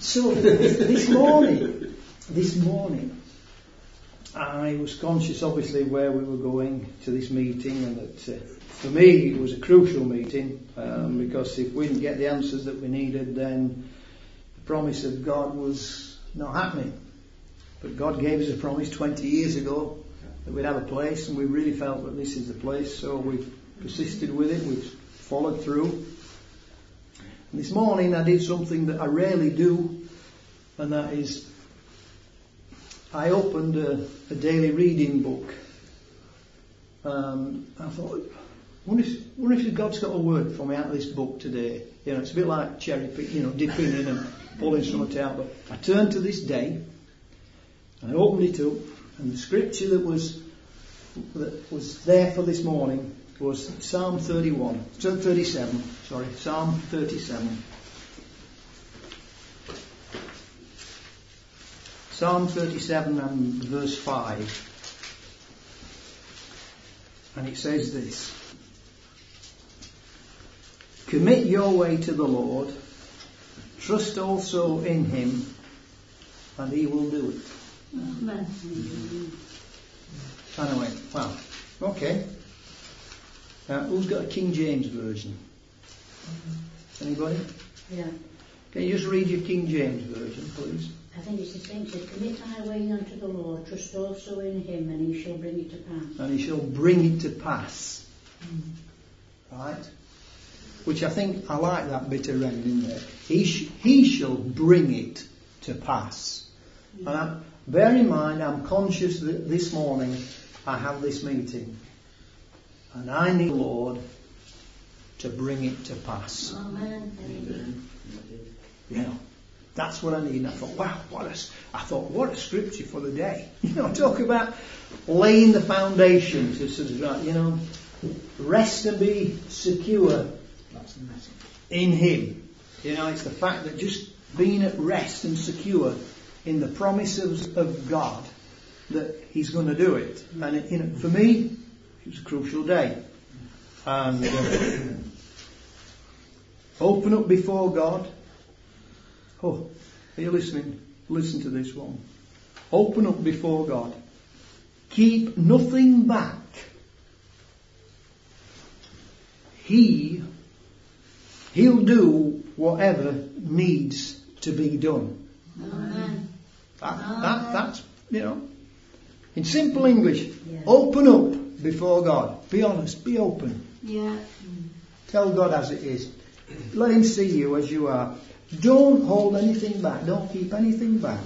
So this morning, I was conscious, obviously, where we were going to this meeting, and that for me it was a crucial meeting because if we didn't get the answers that we needed, then the promise of God was not happening. But God gave us a promise 20 years ago that we'd have a place, and we really felt that this is the place, so we've persisted with it, we've followed through. And this morning I did something that I rarely do, and that is I opened a daily reading book. I thought, wonder if God's got a word for me out of this book today. You know, it's a bit like cherry pick, dipping in and pulling something out. But I turned to this day, and I opened it up, and the scripture that was there for this morning was Psalm 37. Psalm 37. Psalm 37 and verse 5. And it says this: Commit your way to the Lord, trust also in Him, and He will do it. Amen. And I went, wow, okay. Now, who's got a King James version? Anybody? Yeah. Can you just read your King James version, please? I think it's the same. It says, commit thy way unto the Lord, trust also in Him, and He shall bring it to pass. And He shall bring it to pass. Right? Which I think, I like that bit of read in there. He shall bring it to pass. And bear in mind, I'm conscious that this morning I have this meeting. And I need the Lord to bring it to pass. Amen. That's what I need. And I thought, wow, what a scripture for the day. Talk about laying the foundations. This is right, rest and be secure in Him. It's the fact that just being at rest and secure in the promises of God that He's going to do it. And for me, it was a crucial day. And open up before God. Oh, are you listening? Listen to this one. Open up before God. Keep nothing back. He'll do whatever needs to be done. Amen. That's, in simple English, open up before God. Be honest, be open. Yeah. Tell God as it is. Let Him see you as you are. Don't hold anything back. Don't keep anything back.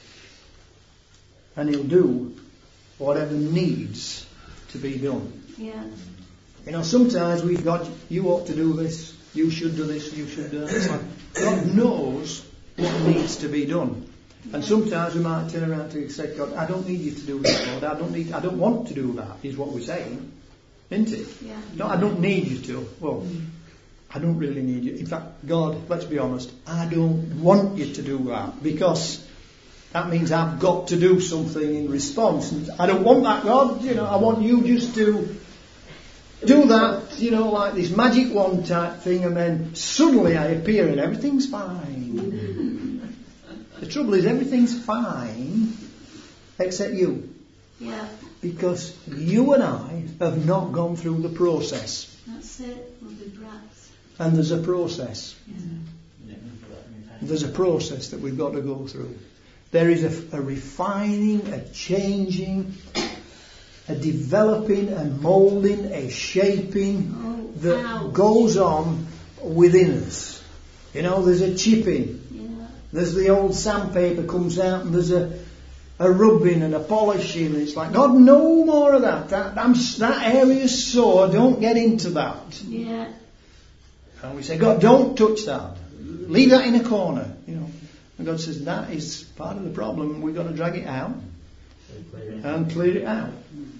And He'll do whatever needs to be done. Yeah. Sometimes we've got, you ought to do this, you should do this, you should do that. It's like God knows what needs to be done. And sometimes we might turn around to say, God, I don't need you to do that, Lord. I don't want to do that, is what we're saying. Isn't it? Yeah. No, I don't need you to. Well, I don't really need you. In fact, God, let's be honest, I don't want you to do that, because that means I've got to do something in response. And I don't want that, God. I want you just to do that, like this magic wand type thing, and then suddenly I appear and everything's fine. The trouble is, everything's fine except you. Yeah. Because you and I have not gone through the process. That's it. We'll be brats. And there's a process. Yeah. There's a process that we've got to go through. There is a refining, a changing, a developing, a moulding, a shaping that goes on within us. There's a chipping. Yeah. There's the old sandpaper comes out, and there's a rubbing and a polishing. And it's like, God, no more of that. That area's sore. Don't get into that. Yeah. And we say, God, don't touch that. Leave that in a corner. And God says, that is part of the problem. We've got to drag it out and clear it out.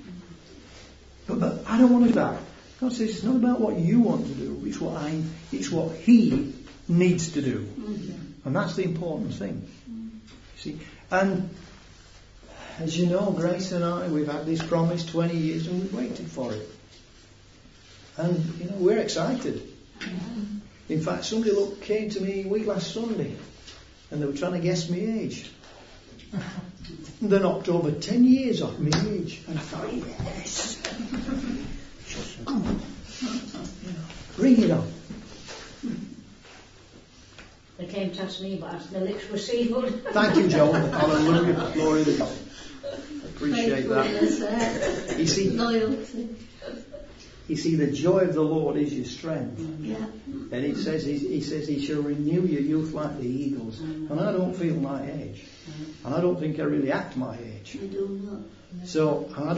But I don't want to do that. God says, it's not about what you want to do. It's what He needs to do. And that's the important thing. See, and as you know, Grace and I, we've had this promise 20 years and we've waited for it. And, we're excited. In fact, somebody came to me last Sunday And they were trying to guess my age. They knocked over 10 years off my age. And I thought, yes. Come on. Bring it on. They came to ask me, but my lips were sealed. Thank you, Joel. Hallelujah. Glory to God. Appreciate that. You see, Loyalty. you see, the joy of the Lord is your strength. Yeah. And it says, he says he shall renew your youth like the eagles. And I don't feel my age. And I don't think I really act my age. I do not. So, and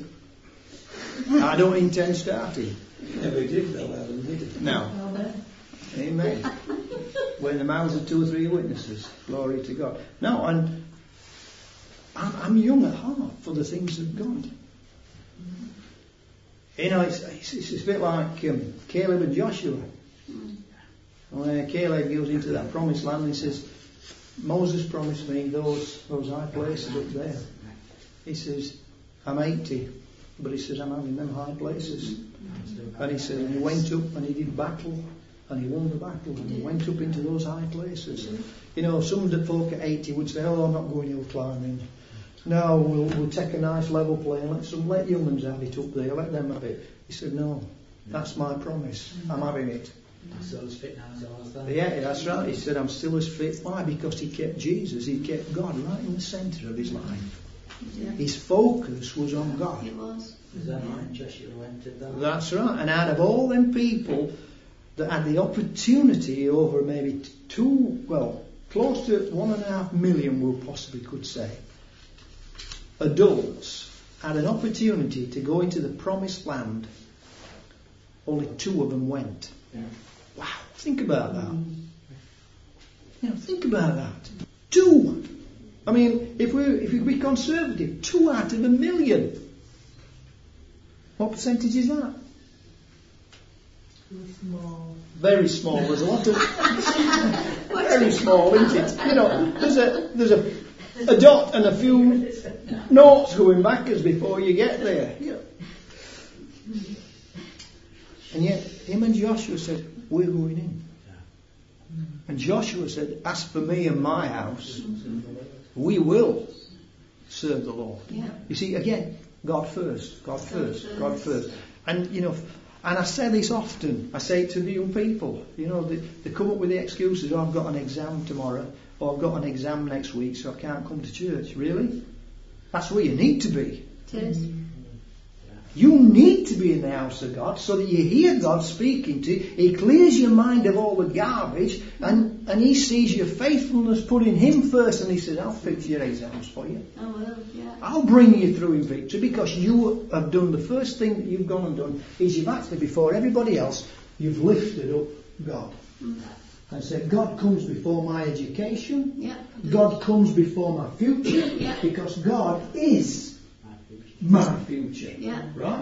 I don't intend starting. Never did though, Alan, did it? No. Amen. We're in the mouths of 2 or 3 witnesses. Glory to God. No, and I'm young at heart for the things of God. You know, it's a bit like Caleb and Joshua. When Caleb goes into that promised land, he says, Moses promised me those high places up there. He says, I'm 80, but he says, I'm having them high places. And he said, and he went up and he did battle, and he won the battle, and he went up into those high places. You know, some folk at 80 would say, oh, I'm not going hill climbing. No, we'll take a nice level plane, let young ones have it up there, let them have it. He said, no, that's my promise. I'm having it. Still as fit now as I was then. Yeah, that's right. He said, I'm still as fit. Why? Because he kept Jesus, he kept God right in the centre of his life. Yeah. His focus was on God. It was. Is that right? Joshua went to that. That's right. And out of all them people that had the opportunity over maybe close to 1.5 million, we possibly could say, adults had an opportunity to go into the promised land, only 2 of them went. Yeah. Wow, think about that. You know, think about that. 2. I mean, if we be conservative, 2 out of 1 million. What percentage is that? Small. Very small. There's a lot of very small, isn't it? You know, there's a dot and a few notes going backwards before you get there. You know. And yet, him and Joshua said, we're going in. And Joshua said, as for me and my house, we will serve the Lord. Yeah. You see, again, God first, God first, God first. And, you know, and I say this often, I say it to the young people, you know, they come up with the excuses, oh, I've got an exam tomorrow, or I've got an exam next week, so I can't come to church. Really? That's where you need to be. It is. You need to be in the house of God so that you hear God speaking to you. He clears your mind of all the garbage, and He sees your faithfulness, putting Him first, and He says, I'll fix your exams for you. I will, yeah. I'll bring you through in victory, because you have done the first thing that you've gone and done is you've actually, before everybody else, you've lifted up God. And said, God comes before my education. Yeah. God comes before my future. Yeah. Because God is my future. Yeah. Right?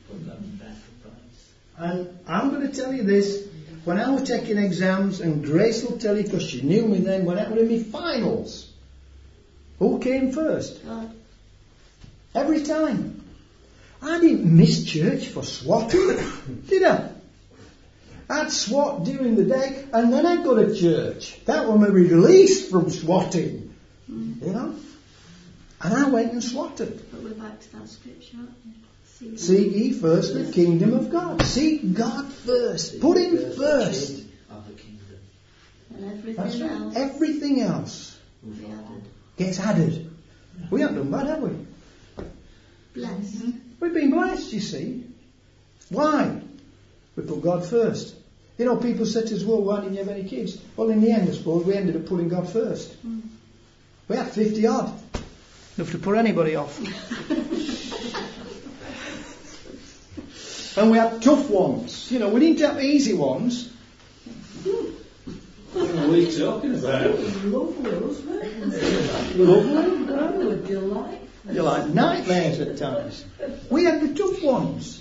And I'm going to tell you this. When I was taking exams, and Grace will tell you because she knew me then, when I was in my finals, who came first? God. Every time. I didn't miss church for swatting, did I? I'd swat during the day, and then I'd go to church. That was my release from swatting. You know? And I went and swatted. But we're back to that scripture, aren't we? Seek ye first the kingdom of God. Seek God first. Put Him first. Of the kingdom. And everything That's right. else Everything else will be added. gets added. We haven't done bad, have we? Blessed. We've been blessed, you see. Why? We put God first. You know, people said to us, well, why didn't you have any kids? Well, in the end, I suppose, we ended up putting God first. We had 50 odd. Enough to put anybody off. And we had tough ones. You know, we didn't have easy ones. What are you talking about? Lovely, wasn't it? Lovely. Oh, a delight. You're like nightmares at times. We had the tough ones.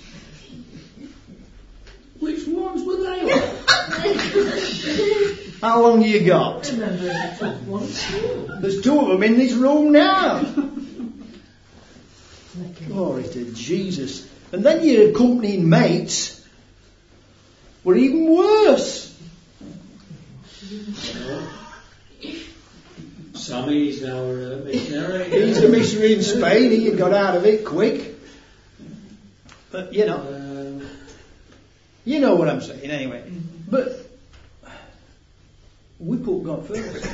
Which ones were they? How long have you got? I remember the top one. There's 2 of them in this room now. Glory to Jesus. And then your accompanying mates were even worse. Sammy's now a missionary. He's a missionary in Spain. He got out of it quick. But, you know what I'm saying anyway. But we put God first.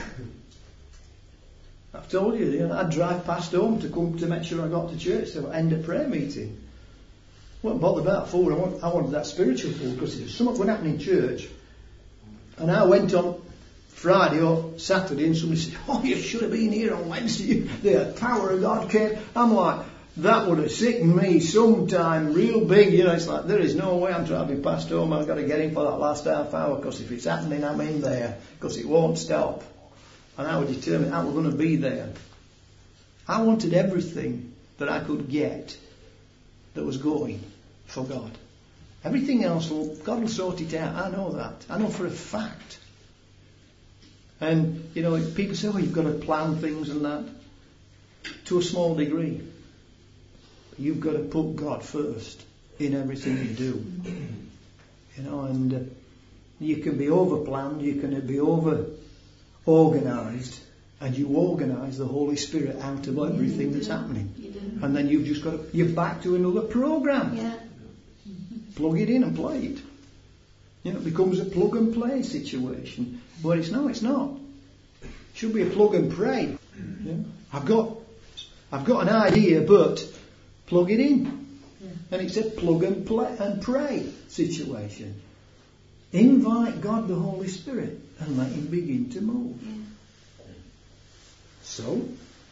I've told you, I'd drive past home to come to make sure I got to church to end a prayer meeting. I wasn't bothered about food. I wanted that spiritual food because there was something going to happen in church. And I went on Friday or Saturday and somebody said, "Oh, you should have been here on Wednesday. The power of God came." I'm like, that would have sickened me sometime real big. It's like, there is no way I'm driving past home. I've got to get in for that last half hour because if it's happening, I'm in there because it won't stop. And I was determined I was going to be there. I wanted everything that I could get that was going for God. Everything else, God will sort it out. I know that. I know for a fact. And, people say, you've got to plan things and that. To a small degree. You've got to put God first in everything you do. And you can be over-planned, you can be over-organised, and you organise the Holy Spirit out of everything that's happening. And then you've just got you're back to another programme. Yeah. Plug it in and play it. It becomes a plug and play situation. But it's not. It should be a plug and pray. I've got an idea, but plug it in. And it's a plug and play and pray situation. Invite God the Holy Spirit and let Him begin to move. So,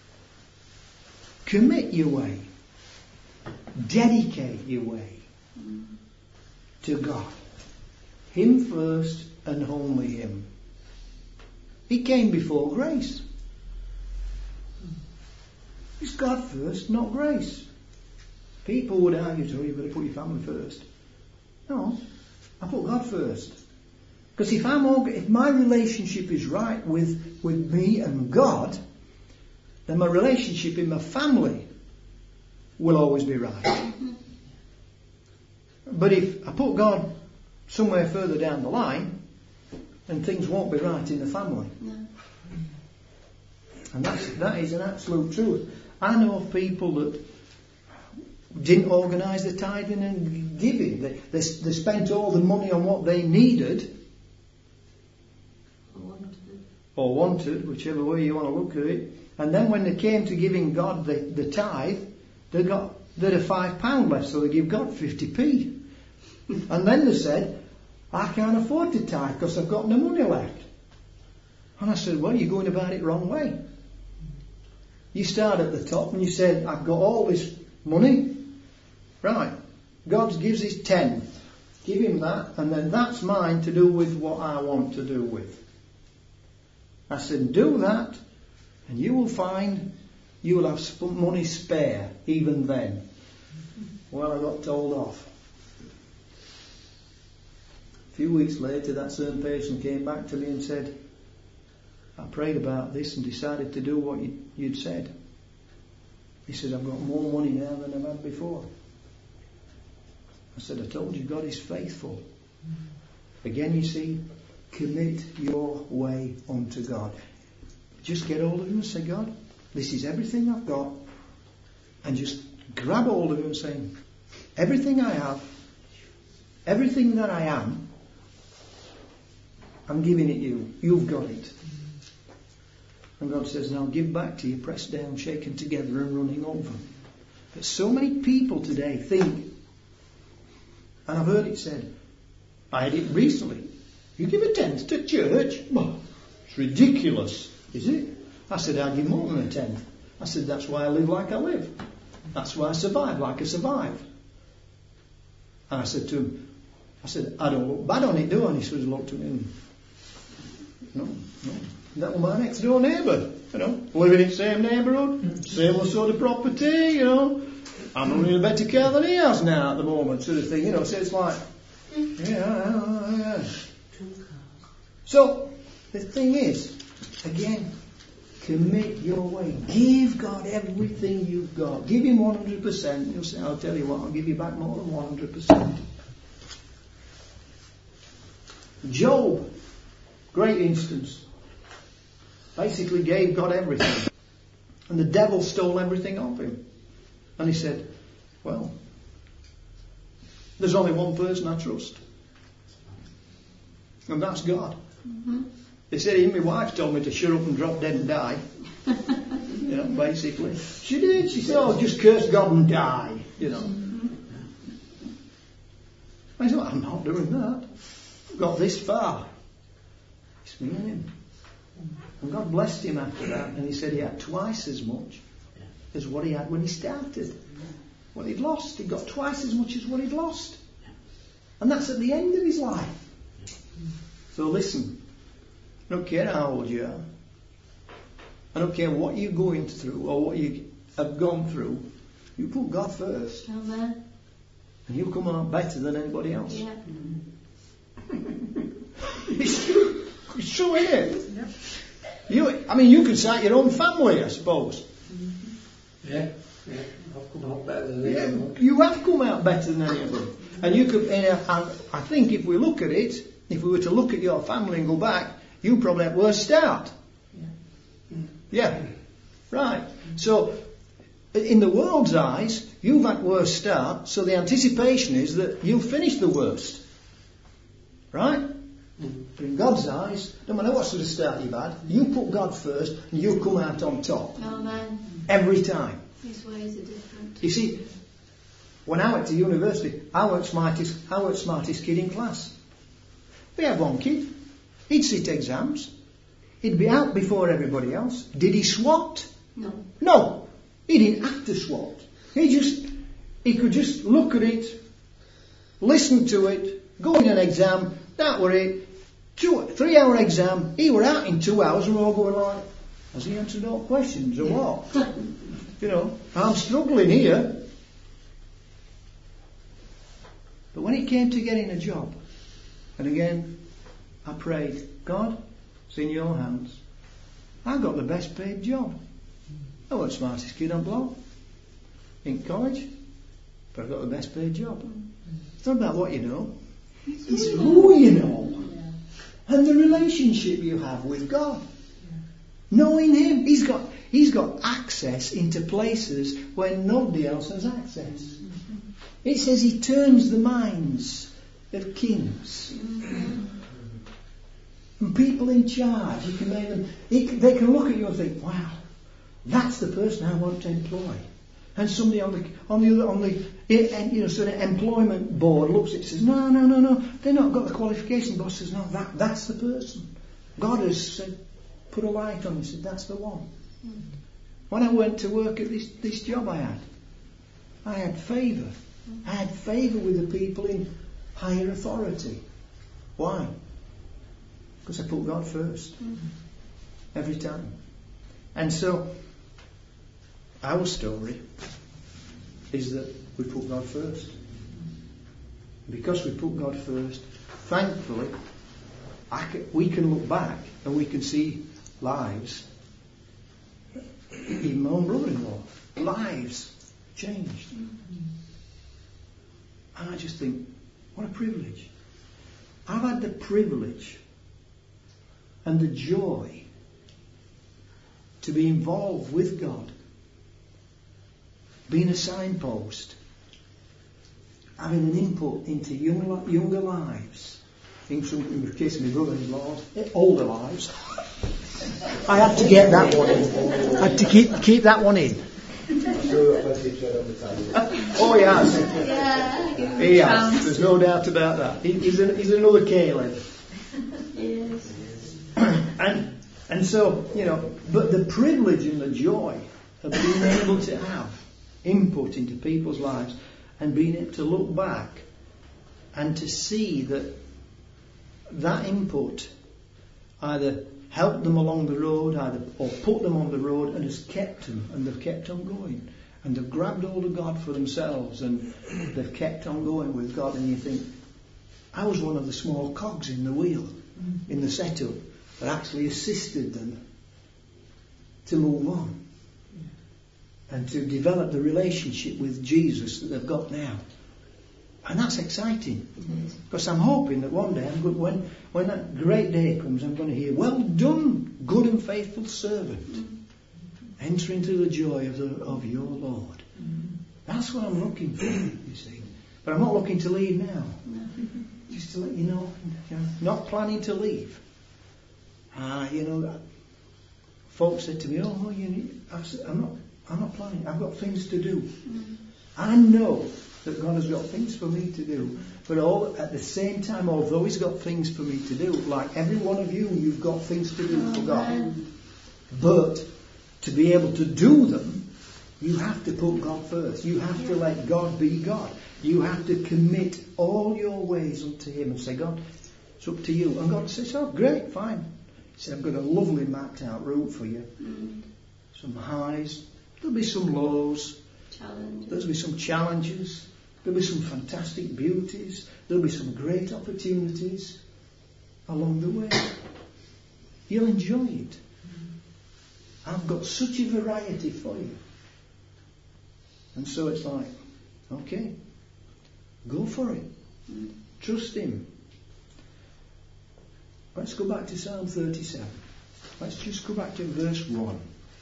commit your way. Dedicate your way to God. Him first and only Him. He came before grace. It's God first, not grace. People would argue, you've got to put your family first. No, I put God first. Because if my relationship is right with me and God, then my relationship in my family will always be right. But if I put God somewhere further down the line, then things won't be right in the family. No. And that is an absolute truth. I know of people that didn't organise the tithing and giving. They spent all the money on what they needed or wanted, whichever way you want to look at it. And then when they came to giving God the tithe, they'd a £5 left, so they give God 50p. And then they said, I can't afford to tithe because I've got no money left. And I said, well, you're going about it wrong way. You start at the top and you said, I've got all this money. Right. God gives His 10th. Give Him that, and then that's mine to do with what I want to do with. I said, do that, and you will find you will have money spare even then. Well, I got told off. A few weeks later, that same person came back to me and said, I prayed about this and decided to do what you'd said. He said, I've got more money now than I've had before. I said, I told you God is faithful. Again, you see, commit your way unto God. Just get hold of Him and say, God, this is everything I've got. And just grab hold of Him and say, everything I have, everything that I am, I'm giving it you. You've got it. And God says, and I'll give back to you, pressed down, shaken together and running over. But so many people today think, and I've heard it said, I had it recently, you give a tenth to church? Well, it's ridiculous, is it? I said, I give more than a tenth. I said, that's why I live like I live. That's why I survive like I survive. And I said to him, I don't look bad on it, do I? And he sort of looked at me and, no. That was my next door neighbour, living in the same neighbourhood, same sort of property, I'm running a better car than he has now at the moment, sort of thing, so it's like, yeah. So, the thing is, again, commit your way. Give God everything you've got. Give Him 100%. He'll say, I'll tell you what, I'll give you back more than 100%. Job, great instance. basically gave God everything. And the devil stole everything off him. And he said, well, there's only one person I trust. And that's God. Mm-hmm. He said, even my wife told me to shut up and drop dead and die. You know, basically. She did. She said, oh, just curse God and die. You know. I said, well, I'm not doing that. I've got this far. It's me and him. And God blessed him after that. And he said he had twice as much as what he had when he started. What he'd lost. He got twice as much as what he'd lost. And that's at the end of his life. So listen. I don't care how old you are. I don't care what you're going through or what you have gone through. You put God first. Amen. And you'll come out better than anybody else. Yeah. It's true, isn't it? You can start your own family, I suppose. Yeah. I've come out better than anyone. You have come out better than any of them. And you could, I think if we look at it, if we were to look at your family and go back, you probably had worse start. Yeah. Right. So, in the world's eyes, you've had worse start, so the anticipation is that you'll finish the worst. Right? But in God's eyes, no matter what sort of start you've had, you put God first and you'll come out on top. Amen. Every time. His ways are different. You see, when I went to university, I was smartest kid in class. We had one kid. He'd sit exams. He'd be out before everybody else. Did he swat? No. No. He didn't have to swat. He could just look at it, listen to it, go in an exam, that were it. 3-hour exam, he were out in 2 hours and we're all going like, has he answered all questions or what? You know, I'm struggling here. But when it came to getting a job, and again, I prayed, God, it's in your hands. I got the best paid job. I wasn't the smartest kid on block in college, but I got the best paid job. It's not about what you know, it's who you know. And the relationship you have with God. Knowing Him. He's got access into places where nobody else has access. It says He turns the minds of kings. And people in charge. He can make them, they can look at you and think, wow, that's the person I want to employ. And somebody on the sort of employment board looks at it and says, no, they've not got the qualification. The boss says, no, that's the person. God has said, put a light on and said, that's the one. When I went to work at this job I had favour. I had favour with the people in higher authority. Why? Because I put God first. Every time. And so, our story is that we put God first. Because we put God first, thankfully, we can look back and we can see lives. Even my own brother-in-law, lives changed. And I just think, what a privilege. I've had the privilege and the joy to be involved with God, being a signpost, having an input into younger lives, in the case of my brother-in-law, older lives. I had to get that one in. I had to keep that one in. Oh, he has. Yeah, he has. There's no doubt about that. He's another Caleb. Yes. And so, but the privilege and the joy of being able to have input into people's lives and being able to look back and to see that input either helped them along the road, or put them on the road and has kept them, and they've kept on going. And they've grabbed hold of God for themselves and they've kept on going with God. And you think, I was one of the small cogs in the wheel, in the setup, that actually assisted them to move on and to develop the relationship with Jesus that they've got now. And that's exciting, because I'm hoping that one day, when that great day comes, I'm going to hear, well done, good and faithful servant. Enter into the joy of your Lord. That's what I'm looking for, you see. But I'm not looking to leave now. Just to let you know, not planning to leave. Folks said to me, I said, I'm not planning. I've got things to do. I know that God has got things for me to do. But at the same time, although He's got things for me to do, like every one of you, you've got things to do for God. But to be able to do them, you have to put God first. You have to let God be God. You have to commit all your ways unto Him and say, God, it's up to you. And God says, oh, great, fine. He said, I've got a lovely mapped out route for you. Some highs, there'll be some lows, there'll be some challenges, there'll be some fantastic beauties, there'll be some great opportunities along the way. You'll enjoy it. I've got such a variety for you. And so it's like, okay, go for it. Trust Him. Let's go back to Psalm 37. Let's just go back to verse 1.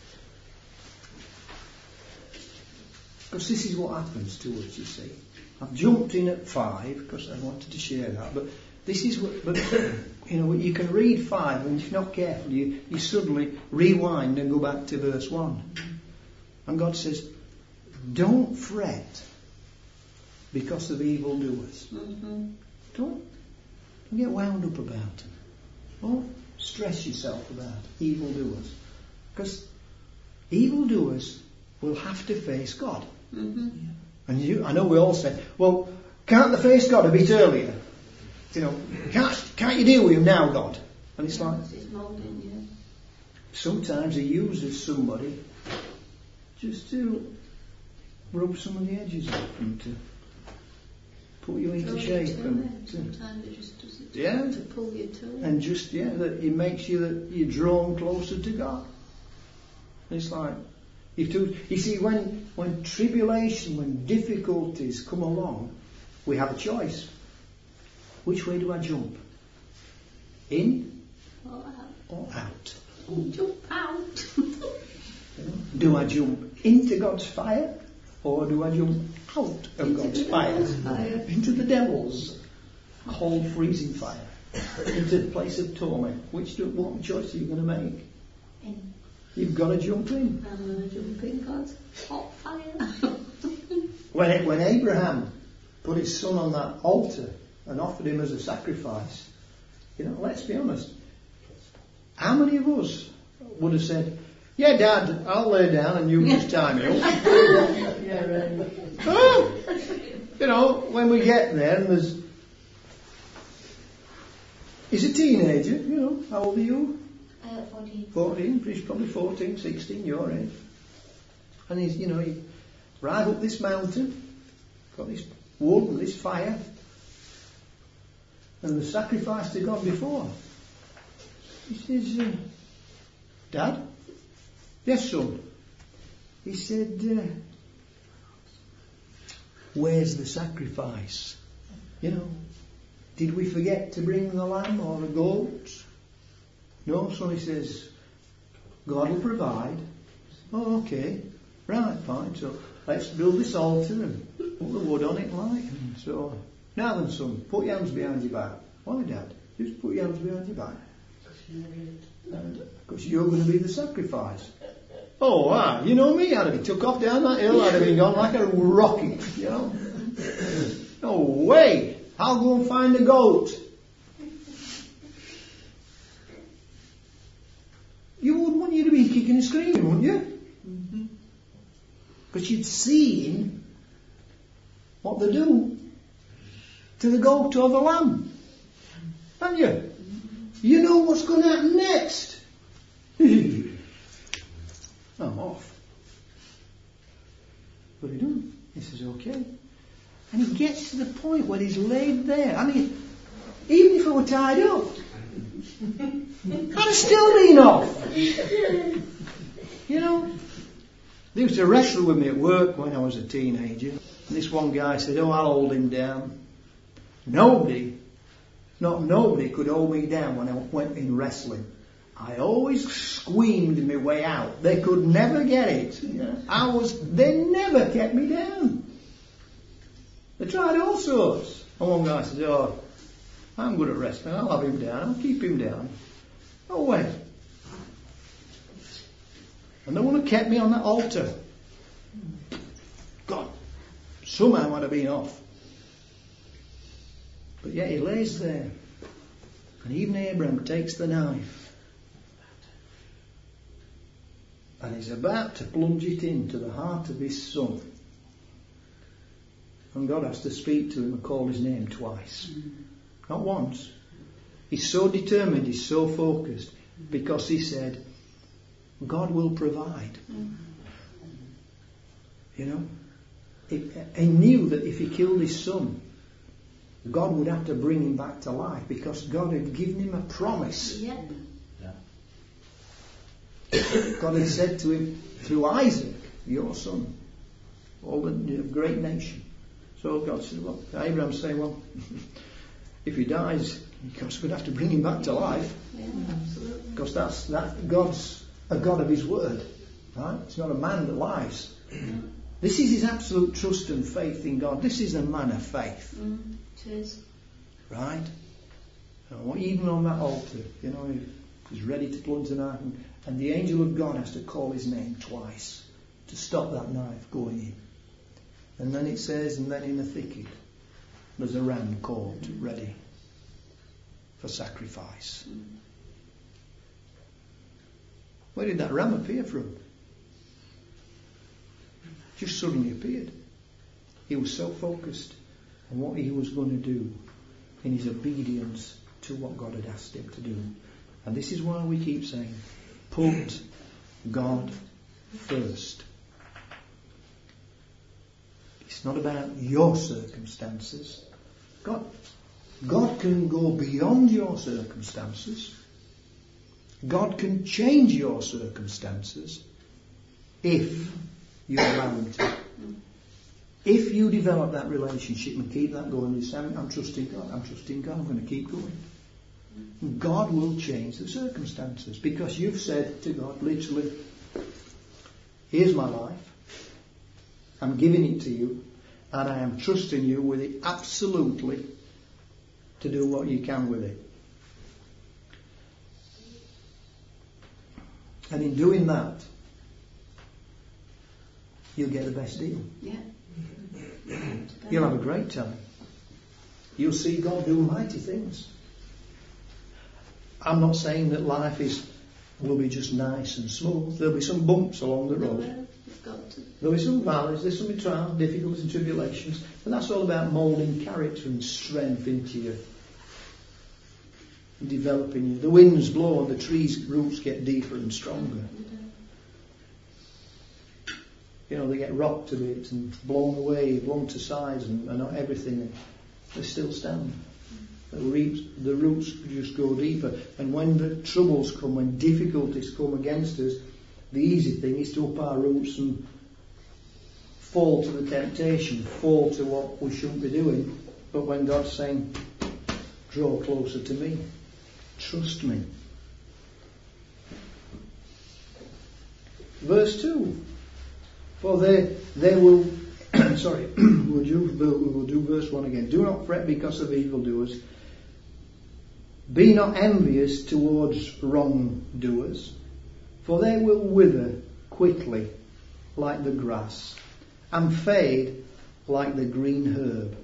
Because this is what happens to us, you see. I've jumped in at 5 because I wanted to share that. But this is what, you can read 5 and if you're not careful, you suddenly rewind and go back to verse 1. And God says, don't fret because of evildoers. Don't get wound up about them. Don't stress yourself about evildoers. Because evildoers will have to face God. And I know we all say, well, can't they face God a bit earlier? Can't you deal with Him now, God? And it's like, sometimes He uses somebody just to rub some of the edges off and to put you into shape. Sometimes it just does it to pull you to it. And just, that it makes you that you're drawn closer to God. It's like, you see, when tribulation, when difficulties come along, we have a choice. Which way do I jump? In or out? Jump out. Do I jump into God's fire or do I jump out of God's fire? Into the devil's cold freezing fire? Into the place of torment? What choice are you going to make? In. You've got to jump in. I'm going to jump in God's hot fire. When Abraham put his son on that altar and offered him as a sacrifice, let's be honest, how many of us would have said, yeah, Dad, I'll lay down and you just tie me up? When we get there and he's a teenager, how old are you? 14. 14, he's probably 14, 16, your age. And he's, you ride up this mountain, got this wood and this fire, and the sacrifice to God before. He says, Dad? Yes, son. He said, where's the sacrifice? Did we forget to bring the lamb or the goat? No, son, he says, God will provide. Oh, okay. Right, fine. So let's build this altar and put the wood on it like. And so, now then, son, put your hands behind your back. Why, Dad? Just put your hands behind your back. Because you're going to be the sacrifice. Oh, wow. You know me, I'd have been took off down that hill. I'd have been gone like a rocket, No way. I'll go and find the goat. You would want you to be kicking and screaming, wouldn't you? Because you'd seen what they do to the goat or the lamb. Haven't you? You know what's going to happen next. I'm off. But he doesn't. He says, okay. And he gets to the point where he's laid there. I mean, even if I were tied up, I'd have still been off. They used to wrestle with me at work when I was a teenager. And this one guy said, I'll hold him down. Nobody could hold me down when I went in wrestling. I always squeamed my way out. They could never get it. They never kept me down. They tried all sorts. And one guy says, "Oh, I'm good at wrestling. I'll have him down. I'll keep him down." No way. And they would have kept me on that altar. God, somehow I'd have been off. But yet he lays there. And even Abraham takes the knife. And he's about to plunge it into the heart of his son. And God has to speak to him and call his name twice. Not once. He's so determined, he's so focused. Because he said, God will provide. You know? He knew that if he killed his son, God would have to bring him back to life. Because God had given him a promise. Yeah. God had said to him, through Isaac, your son, all the great nation. So God said, well, Abraham's saying, well, if he dies, God's going to have to bring him back to life. Yeah, absolutely. Because God's a God of his word. Right? It's not a man that lies. This is his absolute trust and faith in God. This is a man of faith. It is. Right? Even on that altar, he's ready to plunge the knife. And the angel of God has to call his name twice to stop that knife going in. And then it says, and then in the thicket, there's a ram caught, ready for sacrifice. Where did that ram appear from? Just suddenly appeared. He was so focused on what he was going to do in his obedience to what God had asked him to do. And this is why we keep saying, put God first. It's not about your circumstances. God can go beyond your circumstances. God can change your circumstances if you allow him to. If you develop that relationship and keep that going, you say, I'm trusting God, I'm going to keep going. God will change the circumstances because you've said to God, literally, here's my life. I'm giving it to you and I am trusting you with it absolutely to do what you can with it. And in doing that, you'll get the best deal. Yeah. You'll have a great time. You'll see God do mighty things. I'm not saying that life will be just nice and smooth. There'll be some bumps along the road. There'll be some valleys, there's some trials, difficulties and tribulations. But that's all about moulding character and strength into you. Developing you. The winds blow and the trees' roots get deeper and stronger. They get rocked a bit and blown away, blown to sides and not everything. They still stand. The roots just go deeper. And when the troubles come, when difficulties come against us, the easy thing is to up our roots and fall to the temptation, fall to what we shouldn't be doing. But when God's saying, draw closer to me, trust me. Verse 2. For they will, sorry, we'll do verse 1 again. Do not fret because of evildoers. Be not envious towards wrongdoers, for they will wither quickly like the grass and fade like the green herb.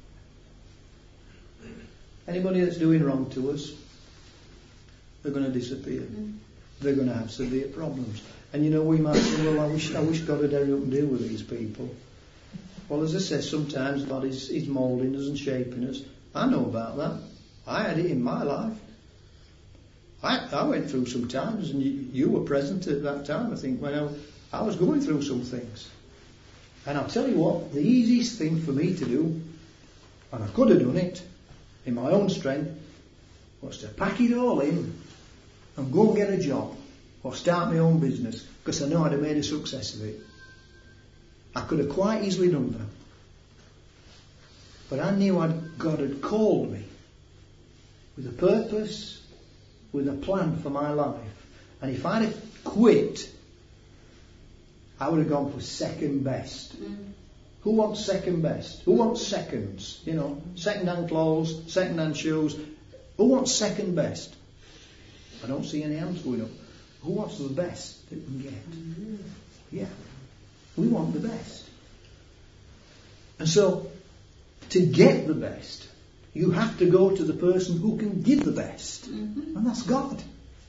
Anybody that's doing wrong to us, they're going to disappear. They're going to have severe problems. And we might say, well, I wish God would hurry up and deal with these people. Well, as I said, sometimes God is moulding us and shaping us. I know about that. I had it in my life. I went through some times, and you were present at that time, I think, when I was going through some things. And I'll tell you what, the easiest thing for me to do, and I could have done it in my own strength, was to pack it all in and go and get a job or start my own business, because I know I'd have made a success of it. I could have quite easily done that. But I knew God had called me with a purpose with a plan for my life. And if I'd have quit, I would have gone for second best. Who wants second best? Who wants seconds? You know, second-hand clothes, second-hand shoes. Who wants second best? I don't see any hands going up. Who wants the best that we can get? Yeah, we want the best. And so, to get the best, you have to go to the person who can give the best. And that's God.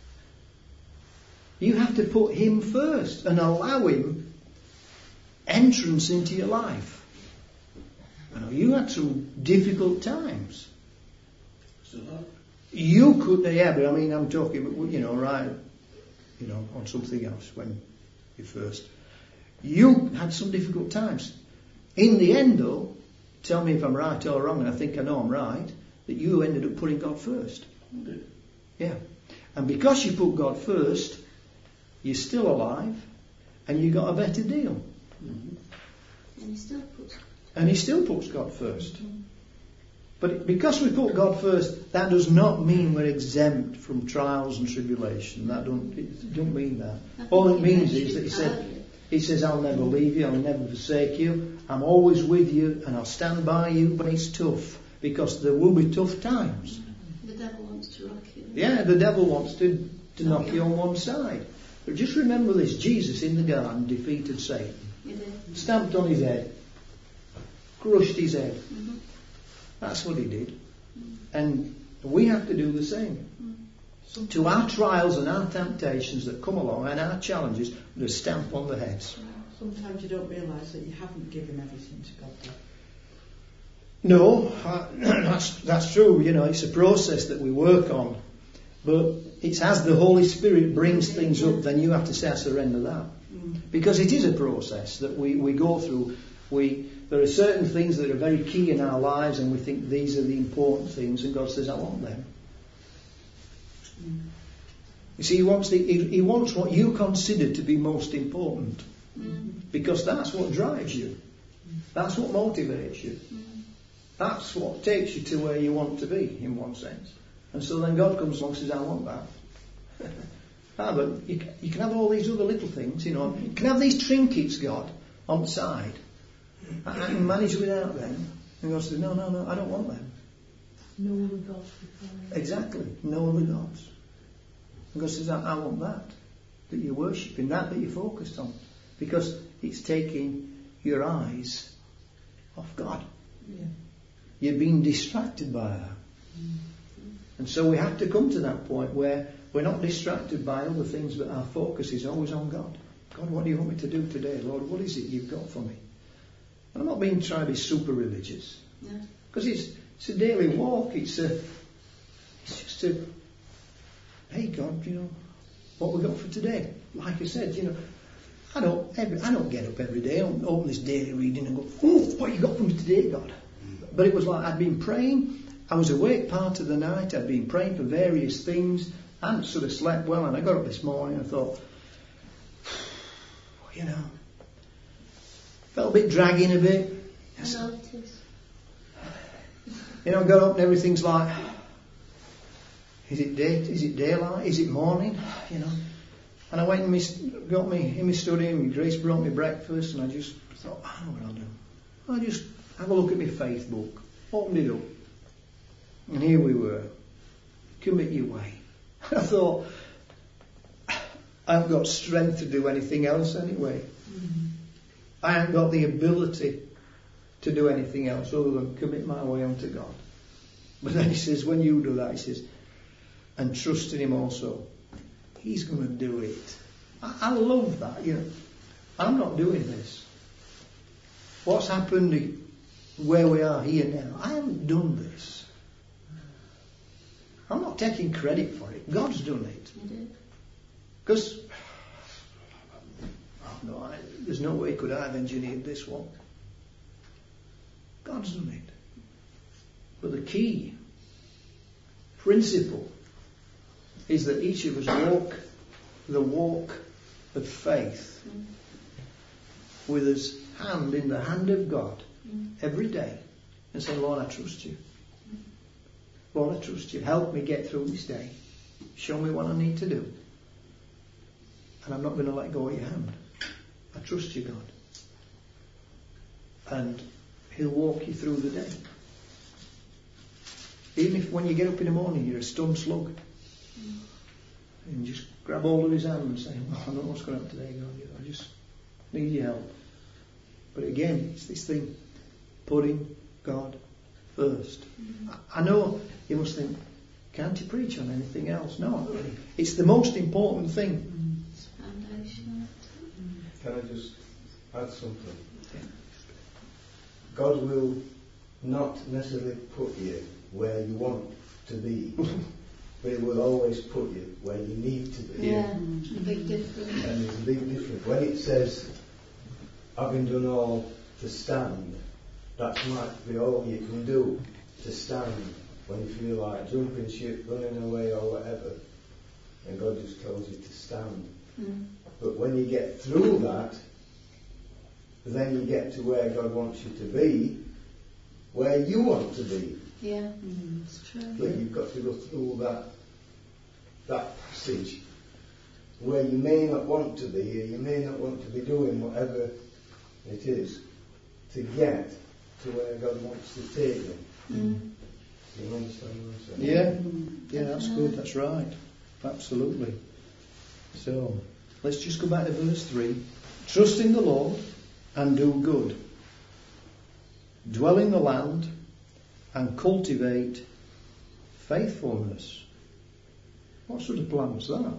You have to put Him first and allow Him entrance into your life. You know, you had some difficult times. You could, yeah, but I mean, I'm talking, you know, right, you know, on something else when you first. You had some difficult times. In the end, though, tell me if I'm right or wrong, and I think I know I'm right, that you ended up putting God first. Yeah. And because you put God first, you're still alive, and you got a better deal. And He still puts God first. But because we put God first, that does not mean we're exempt from trials and tribulation. It don't mean that. All it means is that He says, I'll never leave you, I'll never forsake you, I'm always with you, and I'll stand by you when it's tough, because there will be tough times. The devil wants to rock you. Yeah, the devil wants to knock you on one side. But just remember this, Jesus in the garden defeated Satan. He did. Stamped on his head. Crushed his head. That's what He did. And we have to do the same. To our trials and our temptations that come along and our challenges, with a stamp on the heads. Sometimes you don't realise that you haven't given everything to God. No, that's true. You know, it's a process that we work on. But it's as the Holy Spirit brings things up, then you have to say, I surrender that. Because it is a process that we go through. There are certain things that are very key in our lives, and we think these are the important things, and God says, I want them. You see, He wants what you consider to be most important. Because that's what drives you. That's what motivates you. That's what takes you to where you want to be, in one sense. And so then God comes along and says, I want that. But you can have all these other little things, you know. You can have these trinkets, God, on the side. I can manage without them. And God says, no, I don't want them. No other gods before. Exactly, no other gods. And God says, I want that you're worshipping, that you're focused on. Because it's taking your eyes off God. Yeah. You're being distracted by that. And so we have to come to that point where we're not distracted by other things, but our focus is always on God. God, what do you want me to do today? Lord, what is it you've got for me? And I'm not being trying to be super religious. Because it's a daily walk. It's just a, hey God, you know, what we got for today. Like I said, you know, I don't get up every day, I don't open this daily reading and go, oh, what you got for me today, God? But it was like I'd been praying. I was awake part of the night. I'd been praying for various things. I hadn't sort of slept well, and I got up this morning and I thought, you know, felt a bit dragging a bit. I know it is. You know, I got up and everything's like, is it daylight? Is it morning? You know. And I went and got me in my study, and Grace brought me breakfast, and I just thought, I know what I'll do. I'll just have a look at my faith book. Opened it up. And here we were. Commit your way. I thought, I haven't got strength to do anything else anyway. I haven't got the ability to do anything else other than commit my way unto God. But then He says, when you do that, He says, and trust in Him also. He's going to do it. I love that, you know. I'm not doing this. What's happened where we are here now, I haven't done this. I'm not taking credit for it. God's done it. Because there's no way could I have engineered this one. God's done it. But the key principle is that each of us walk the walk of faith with his hand in the hand of God every day and say, Lord, I trust you. Lord, I trust you. Help me get through this day. Show me what I need to do. And I'm not going to let go of your hand. I trust you, God. And He'll walk you through the day. Even if when you get up in the morning you're a stunned slug. And just grab hold of His hand and say, well, I don't know what's going to happen today, God. I just need your help. But again, it's this thing, putting God first. I know you must think, can't you preach on anything else? No, it's the most important thing. It's foundational. Can I just add something? God will not necessarily put you where you want to be, but He will always put you where you need to be. Yeah, it's a big difference. And there's a big difference. When it says, having done all to stand, that might be all you can do, to stand when you feel like jumping ship, running away or whatever. And God just tells you to stand. But when you get through that, then you get to where God wants you to be, where you want to be. Yeah, it's true. But you've got to go through that passage where you may not want to be, or you may not want to be doing whatever it is, to get to where God wants to take you. Do you understand what I'm saying? Yeah, that's good, that's right. Absolutely. So, let's just go back to verse 3. Trust in the Lord and do good. Dwell in the land and cultivate faithfulness. What sort of plan's that?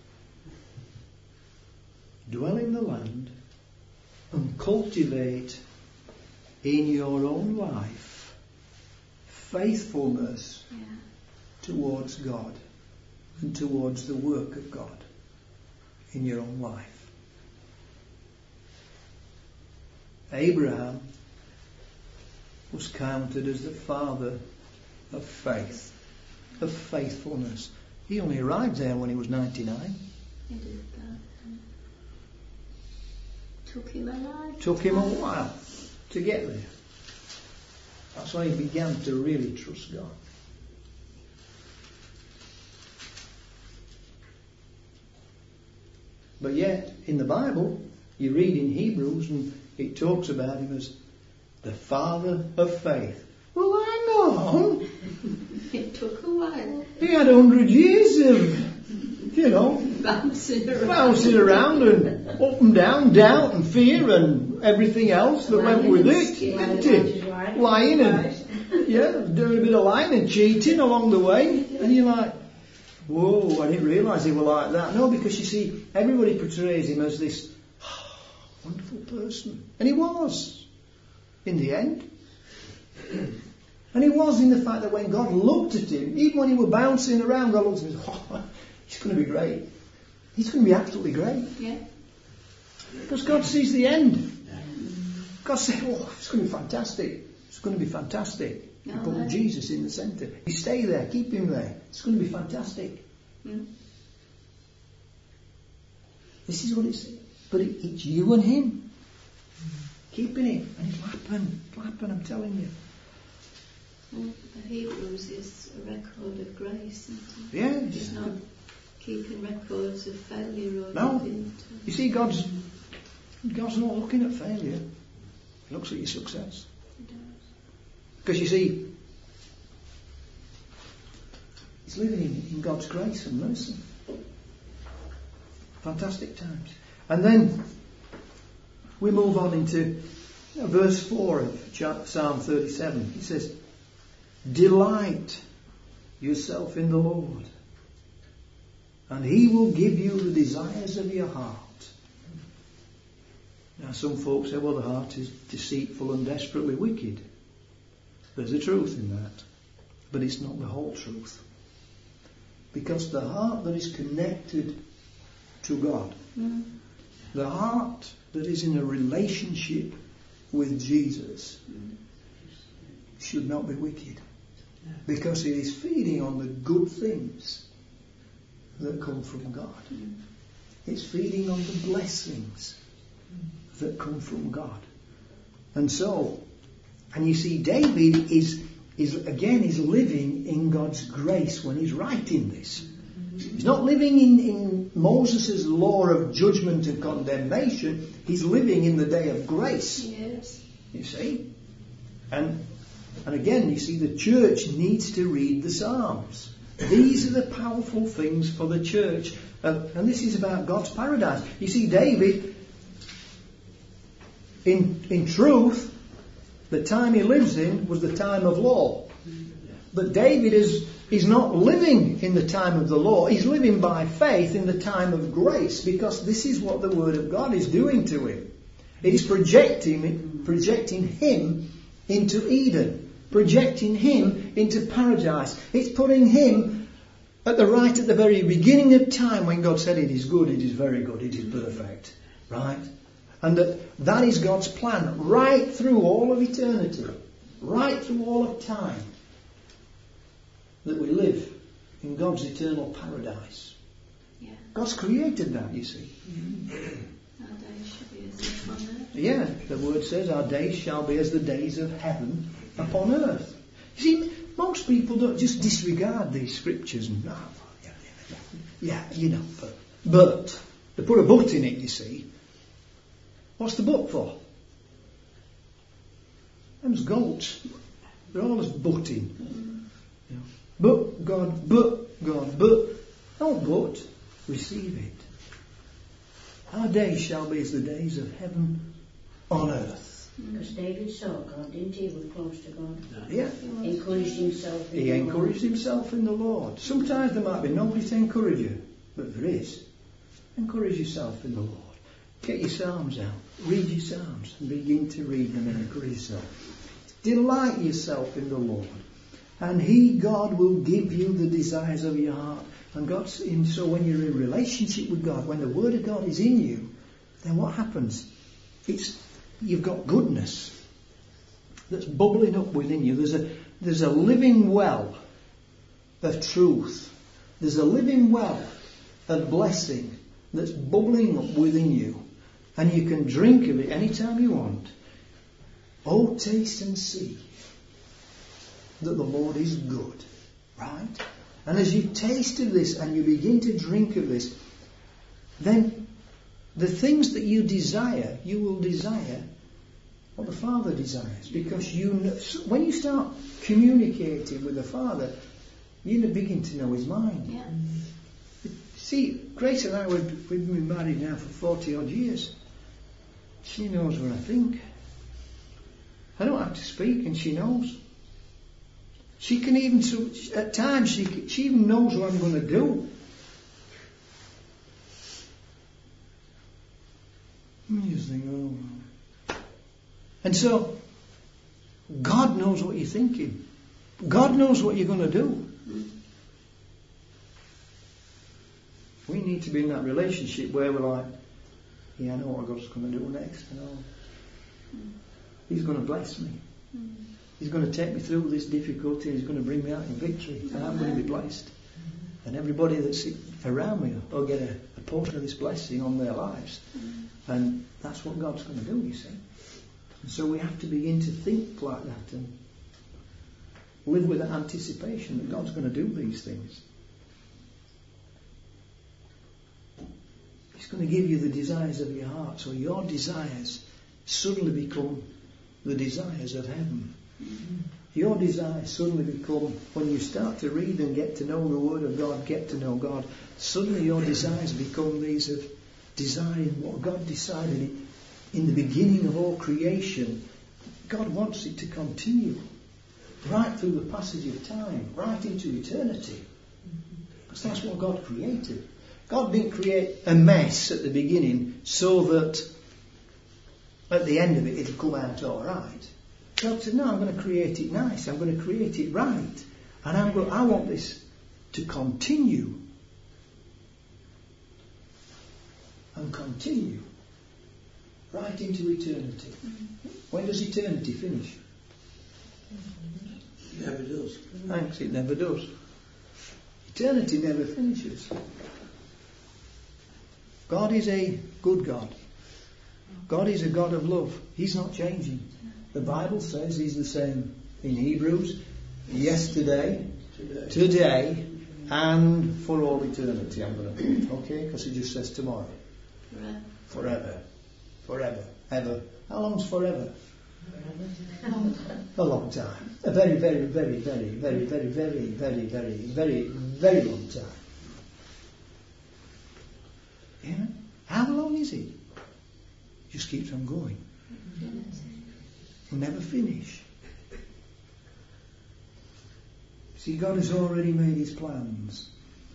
Dwell in the land and cultivate in your own life faithfulness towards God and towards the work of God in your own life. Abraham was counted as the father of faith, of faithfulness. He only arrived there when he was 99. He did that. Took him a life. Took him a while to get there. That's when he began to really trust God. But yet, in the Bible, you read in Hebrews and it talks about him as the father of faith. Well, hang on. It took a while. He had 100 years of, bouncing around and up and down, doubt and fear and everything else that went with it, didn't he? Lying and, doing a bit of lying and cheating along the way. And you're like, whoa, I didn't realise he was like that. No, because you see, everybody portrays him as this wonderful person. And he was, in the end. And he was in the fact that when God looked at him, even when he was bouncing around, God looked at him and said, he's going to be great. He's going to be absolutely great. Yeah. Because God sees the end. God said, it's going to be fantastic. It's going to be fantastic. You put Jesus in the centre. You stay there, keep him there. It's going to be fantastic. This is what it's. But it's you and him. Keeping it. And it'll happen. It'll happen, I'm telling you. Well, the Hebrews is a record of grace, isn't it? Yeah. It's not keeping records of failure or No. anything. You see, God's not looking at failure. He looks at your success. He does. Because you see, he's living in God's grace and mercy. Fantastic times. And then we move on into verse 4 of Psalm 37. He says, delight yourself in the Lord, and he will give you the desires of your heart. Now some folks say, well, the heart is deceitful and desperately wicked. There's a truth in that, but it's not the whole truth. Because the heart that is connected to God, the heart that is in a relationship with Jesus, should not be wicked. Because it is feeding on the good things that come from God. It's feeding on the blessings that come from God. And so, and you see, David is living in God's grace when he's writing this. He's not living in Moses' law of judgment and condemnation. He's living in the day of grace. Yes. You see? And again, you see, the church needs to read the Psalms. These are the powerful things for the church. And this is about God's paradise. You see, David, in truth, the time he lives in was the time of law. But David is not living in the time of the law. He's living by faith in the time of grace, because this is what the Word of God is doing to him. It is projecting him into Eden, projecting him into paradise. It's putting him at the very beginning of time, when God said it is good, it is very good, it is perfect. Right? And that is God's plan right through all of eternity, right through all of time, that we live in God's eternal paradise. Yeah. God's created that, you see. Our days shall be as the on earth. Yeah, the word says our days shall be as the days of heaven upon earth. You see, most people don't just disregard these scriptures and but they put a but in it, you see. What's the but for? Them's goats. They're always butting. You know, but God, but. Don't but. Receive it. Our days shall be as the days of heaven on earth. Because David saw God, didn't he? He was close to God. Yeah. He encouraged himself in He the encouraged himself in the Lord. Sometimes there might be nobody to encourage you, but there is. Encourage yourself in the Lord. Get your Psalms out. Read your Psalms and begin to read them and encourage yourself. Delight yourself in the Lord. And God, will give you the desires of your heart. And so when you're in relationship with God, when the Word of God is in you, then what happens? You've got goodness that's bubbling up within you. There's a living well of truth. There's a living well of blessing that's bubbling up within you. And you can drink of it anytime you want. Oh, taste and see that the Lord is good. Right? And as you taste of this and you begin to drink of this, then the things that you desire, you will desire what the Father desires. Because when you start communicating with the Father, you begin to know His mind. Yeah. See, Grace and I, we've been married now for 40 odd years. She knows what I think. I don't have to speak, and she knows. She can even, at times, she even knows what I'm going to do. You just think, oh. And so, God knows what you're thinking. God knows what you're going to do. We need to be in that relationship where we're like, yeah, I know what God's going to do next. I know. He's going to bless me. He's going to take me through this difficulty. He's going to bring me out in victory. And I'm going to be blessed. And everybody that's around me will get a portion of this blessing on their lives. And that's what God's going to do, you see. And so we have to begin to think like that and live with that anticipation that God's going to do these things. He's going to give you the desires of your heart. So your desires suddenly become the desires of heaven. Your desires suddenly become, when you start to read and get to know the Word of God, get to know God, suddenly your desires become these of desiring what God decided in the beginning of all creation. God wants it to continue right through the passage of time, right into eternity. Because that's what God created. God didn't create a mess at the beginning so that at the end of it it'll come out all right. God said, no, I'm going to create it nice. I'm going to create it right. And I want this to continue. And continue. Right into eternity. When does eternity finish? It never does. Thanks, it never does. Eternity never finishes. God is a good God. God is a God of love. He's not changing. The Bible says He's the same in Hebrews, yesterday, today, And for all eternity, I'm going to put, okay? Because it just says tomorrow. Forever. Forever. Ever. How long's forever? A long time. A very, very, very, very, very, very, very, very, very, very, very long time. Yeah? How long is it? Just keeps on going. We'll never finish. See, God has already made his plans.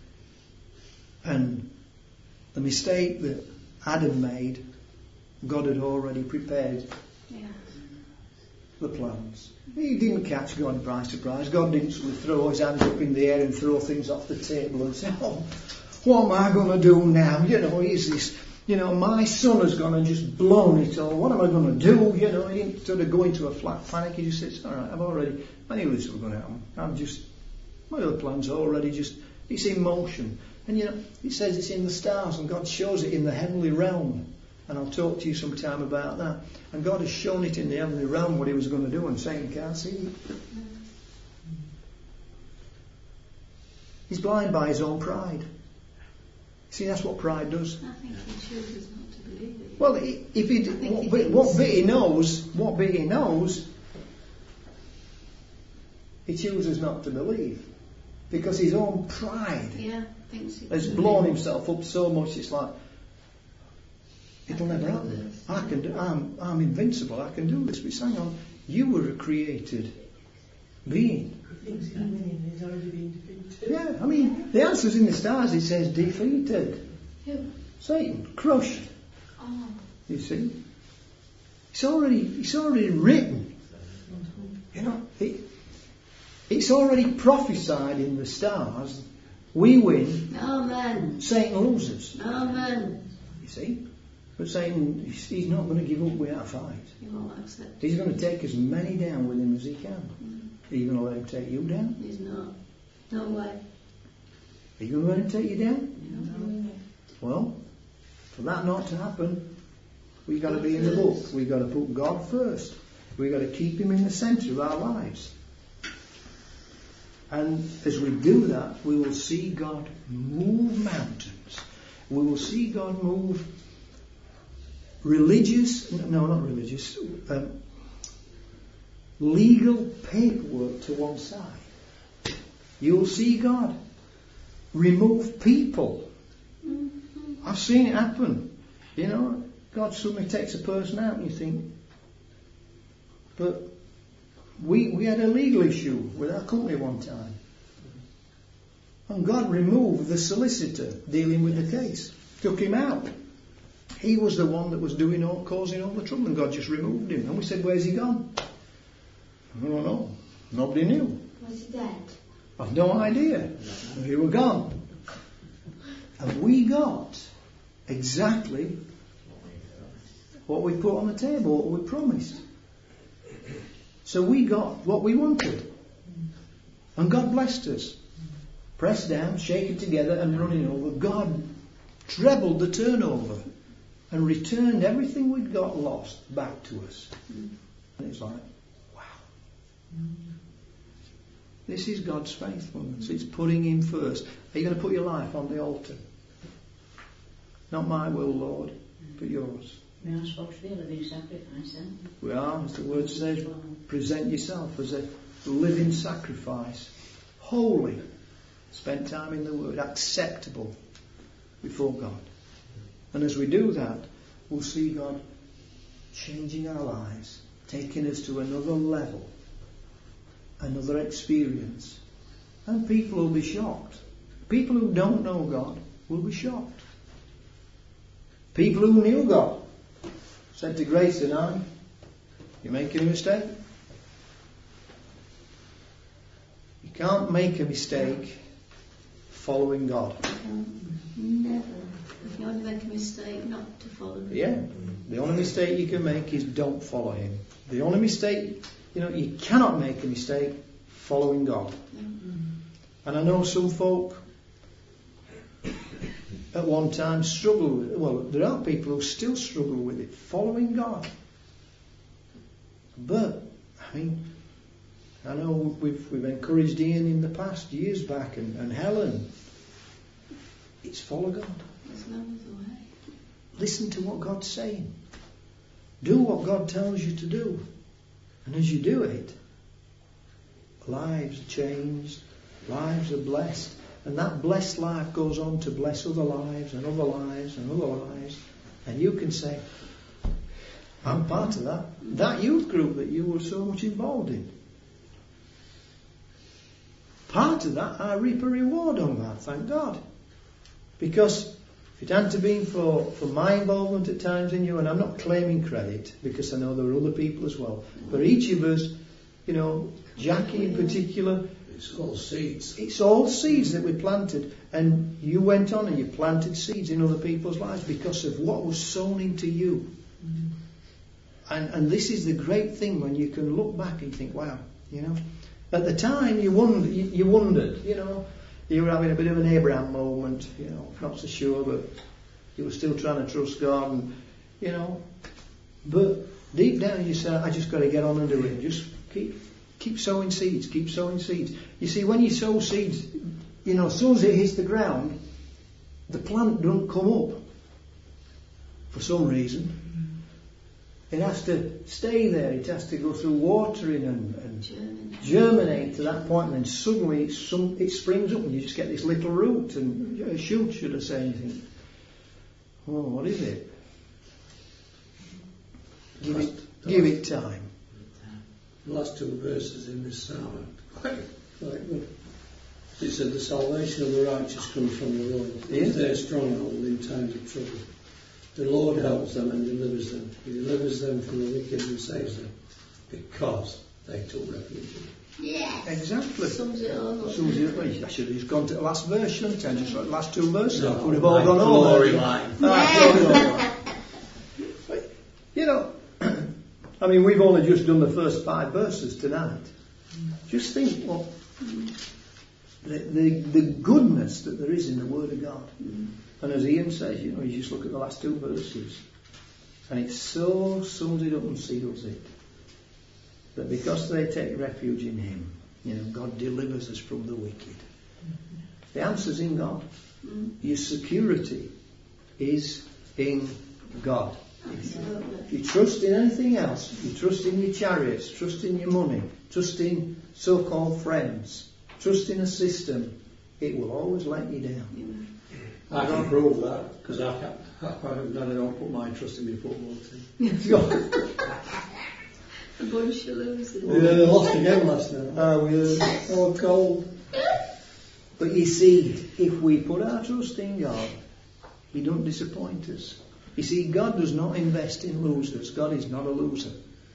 And the mistake that Adam made, God had already prepared the plans. He didn't catch God by surprise. God didn't sort of throw his hands up in the air and throw things off the table and say, oh, what am I going to do now? You know, is this, you know, my son has gone and just blown it all. What am I going to do? You know, he didn't sort of go into a flat panic. He just says, all right, I knew this was going to happen. My other plans are already it's in motion. And you know, it says it's in the stars, and God shows it in the heavenly realm. And I'll talk to you sometime about that. And God has shown it in the heavenly realm what he was going to do, and Satan can't see it. He's blind by his own pride. See, that's what pride does. I think he chooses not to believe it. Well, what bit he knows, he chooses not to believe. Because his own pride has blown himself up so much, it's like, it'll never happen. I'm invincible, I can do this. But hang on, you were a created being. He's already been defeated. Yeah, I mean, the answer's in the stars, it says defeated. Who? Satan, crushed. Oh. You see? It's already written. You know, it's already prophesied in the stars. We win. Amen. Satan loses. Amen. You see? But Satan, he's not going to give up without a fight. He won't accept. He's going to take as many down with him as he can. Are you going to let him take you down? He's not. No way. Are you going to let him take you down? No. Well, for that not to happen, we've got to be in the book. We've got to put God first. We've got to keep him in the centre of our lives. And as we do that, we will see God move mountains. We will see God move legal paperwork to one side. You'll see God remove people. I've seen it happen. You know, God suddenly takes a person out and you think, but we had a legal issue with our company one time. And God removed the solicitor dealing with the case. Took him out. He was the one that was causing all the trouble, and God just removed him. And we said, where's he gone? I don't know. Nobody knew. Was he dead? I've no idea. He were gone. And we got exactly what we put on the table, what we promised. So we got what we wanted. And God blessed us. Pressed down, shaken together and running over. God trebled the turnover and returned everything we'd got lost back to us. And it's like, wow. This is God's faithfulness. It's putting him first. Are you going to put your life on the altar? Not my will, Lord, but yours. We are supposed to be a living sacrifice, aren't we? We are, as the word says, present yourself as a living sacrifice, holy, spend time in the Word, acceptable before God. And as we do that, we'll see God changing our lives, taking us to another level, another experience. And people will be shocked. People who don't know God will be shocked. People who knew God said to Grace and I, you're making a mistake. You can't make a mistake following God. Never. If you only make a mistake, not to follow him. Yeah. The only mistake you can make is don't follow him. The only mistake, you cannot make a mistake following God. And I know some folk at one time struggle with it. Well, there are people who still struggle with it, following God. But, I know we've encouraged Ian in the past, years back, and Helen. It's follow God. There's no other way. Listen to what God's saying. Do what God tells you to do. And as you do it, lives are changed, lives are blessed, and that blessed life goes on to bless other lives and other lives and other lives. And you can say, I'm part of that. That youth group that you were so much involved in. Part of that, I reap a reward on that, thank God. Because if it hadn't been for my involvement at times in you, and I'm not claiming credit, because I know there are other people as well, but each of us, you know, Jackie in particular, It's all seeds. it's all seeds that we planted, and you went on and you planted seeds in other people's lives because of what was sown into you. And this is the great thing when you can look back and think, wow, you know. At the time you wondered, you know, you were having a bit of an Abraham moment, you know, not so sure, but you were still trying to trust God, and, you know. But deep down you said, I just got to get on and do it. Just keep sowing seeds, keep sowing seeds. You see, when you sow seeds, you know, as soon as it hits the ground, the plant doesn't come up for some reason. It has to stay there. It has to go through watering and germinate to that point, and then suddenly it springs up, and you just get this little root and a shoot, should I say anything. Oh, what is it? Give it time. The last two verses in this psalm are quite good. It said, the salvation of the righteous comes from the Lord. He is their stronghold in times of trouble. The Lord helps them and delivers them. He delivers them from the wicked and saves them because they took refuge in Him. Yes. Exactly. Sums it all up. Sums it up. I should have just gone to the last verse, shouldn't I? Just like the last two verses. No, I could have all gone glory over. line. But, you know, I mean, we've only just done the first 5 verses tonight. Just think what the goodness that there is in the Word of God. And as Ian says, you know, you just look at the last 2 verses, and it so sums it up and seals it. That because they take refuge in Him, you know, God delivers us from the wicked. The answer's in God. Your security is in God. If you trust in anything else, you trust in your chariots, trust in your money, trust in so-called friends, trust in a system, it will always let you down. I can prove that, because I don't put my trust in my football team. A bunch of losers. Yeah, they lost again last night. Oh, cold. But you see, if we put our trust in God, He don't disappoint us. You see, God does not invest in losers. God is not a loser.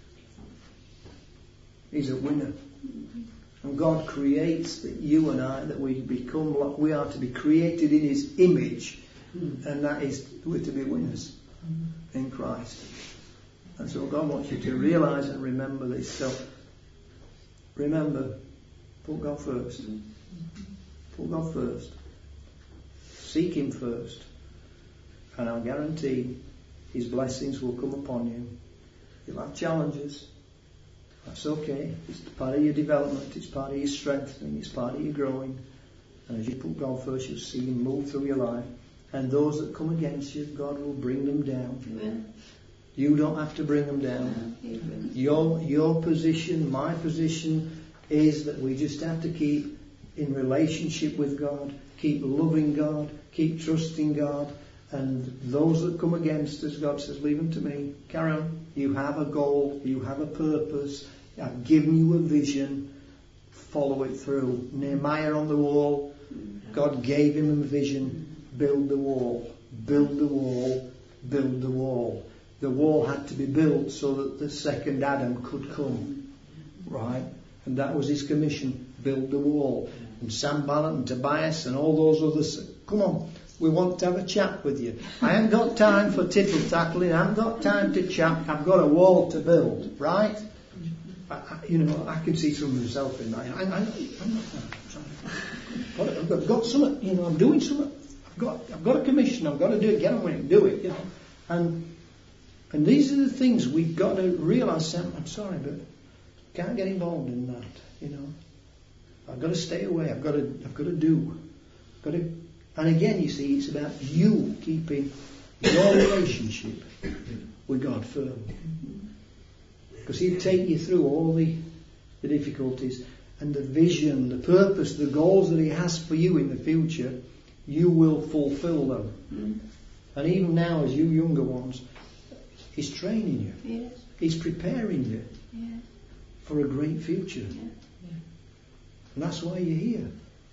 He's a winner. And God creates that you and I, that we become like we are to be created in His image, and that is we're to be winners in Christ. And so God wants you to realise and remember this. So remember, put God first. Put God first. Seek Him first. And I'll guarantee His blessings will come upon you. You'll have challenges. That's okay. It's part of your development. It's part of your strengthening. It's part of your growing. And as you put God first, you'll see Him move through your life. And those that come against you, God will bring them down. Amen. You don't have to bring them down. Your position, my position, is that we just have to keep in relationship with God, keep loving God, keep trusting God. And those that come against us, God says, leave them to me. Carry on. You have a goal. You have a purpose. I've given you a vision. Follow it through. Nehemiah on the wall, God gave him a vision. Build the wall. Build the wall. Build the wall. The wall had to be built so that the second Adam could come. Right? And that was his commission. Build the wall. And Sanballat and Tobias and all those others, come on. We want to have a chat with you. I haven't got time for tittle-tattling. I haven't got time to chat. I've got a wall to build, right? I can see some of myself in that. I've got something. I'm doing something. I've got a commission. I've got to do it. Get on with it. Do it. And these are the things we've got to realise. I'm sorry, but can't get involved in that. You know, I've got to stay away. I've got to do. And again, you see, it's about you keeping your relationship with God firm. Because He'll take you through all the difficulties and the vision, the purpose, the goals that He has for you in the future. You will fulfill them. And even now, as you younger ones, He's training you. Yes. He's preparing you for a great future. And that's why you're here.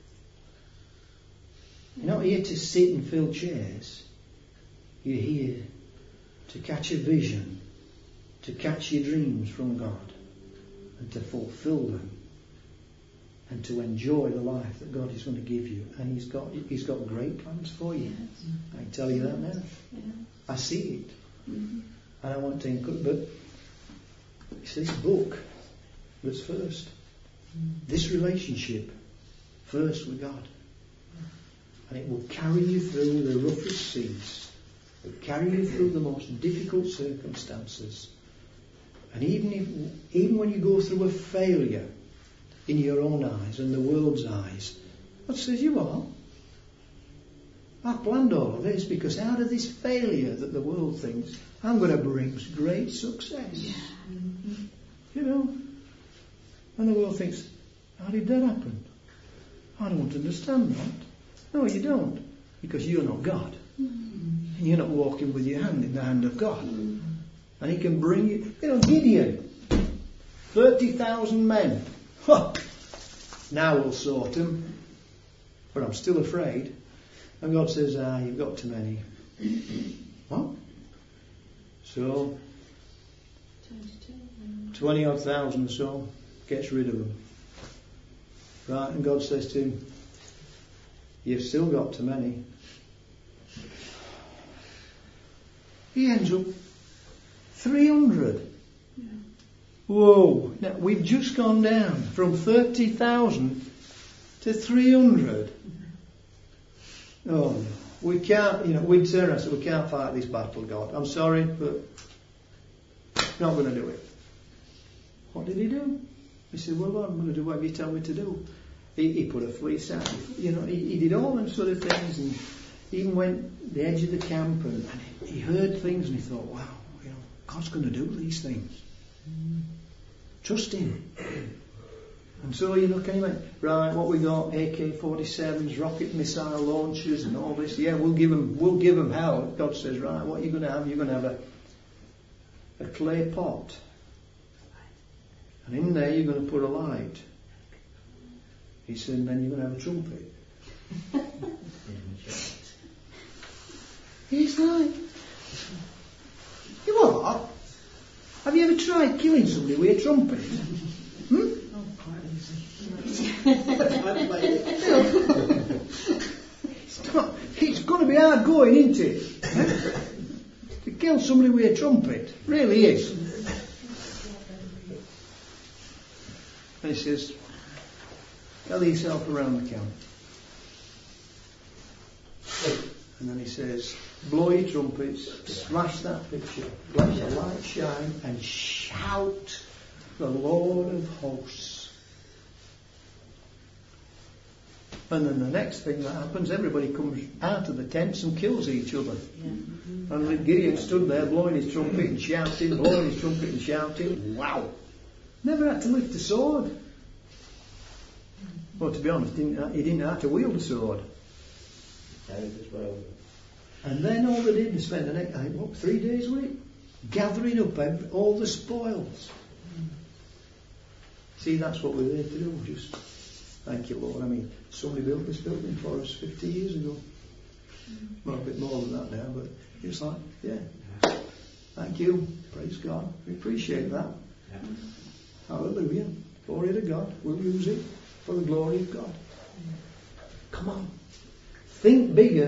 You're not here to sit and fill chairs. You're here to catch a vision, to catch your dreams from God, and to fulfill them, and to enjoy the life that God is going to give you. And He's got great plans for you. Yes. I can tell you that now. Yeah. I see it. Mm-hmm. And I want to encourage, but it's this book that's first. This relationship first with God. And it will carry you through the roughest seas. It will carry you through the most difficult circumstances. And even when you go through a failure in your own eyes and the world's eyes, God says, you are. I've planned all of this because out of this failure that the world thinks, I'm going to bring great success. You know? And the world thinks, how did that happen? I don't understand that. No, you don't. Because you're not God. And you're not walking with your hand in the hand of God. And He can bring you. You know, Gideon, 30,000 men. Huh. Now we'll sort them. But I'm still afraid. And God says, you've got too many. What? So, 20-odd thousand or so gets rid of them. Right, and God says to him, you've still got too many. He ends up 300. Yeah. Whoa. Now, we've just gone down from 30,000 to 300. Oh, no. We can't, we'd turn around and say, we can't fight this battle, God. I'm sorry, but not going to do it. What did He do? He said, well, Lord, I'm going to do whatever You tell me to do. He put a fleece out. He did all them sort of things, and even went the edge of the camp, and he heard things, and he thought, wow, God's going to do these things. Trust Him. And so, can you make, right, what we got, AK-47s, rocket missile launchers and all this, we'll give them hell. God says, right, what are you going to have? You're going to have a clay pot. And in there you're going to put a light. He said, and then you're going to have a trumpet. He's like, you are? Have you ever tried killing somebody with a trumpet? It's going to be hard going, isn't it? To kill somebody with a trumpet. Really is. And he says, gather yourself around the camp. And then he says, blow your trumpets, smash that picture, let the light shine, and shout the Lord of hosts. And then the next thing that happens, everybody comes out of the tents and kills each other. Yeah. And Gideon stood there blowing his trumpet and shouting, blowing his trumpet and shouting. Wow! Never had to lift a sword. Well, to be honest, he didn't have to wield a sword. And then all they did was spend the next, 3 days with it? Gathering up all the spoils. See, that's what we're there to do. Just thank you, Lord. Somebody built this building for us 50 years ago. Well, a bit more than that now, but it's like, thank you. Praise God. We appreciate that. Yeah. Hallelujah. Glory to God. We'll use it for the glory of God. Come on. Think bigger.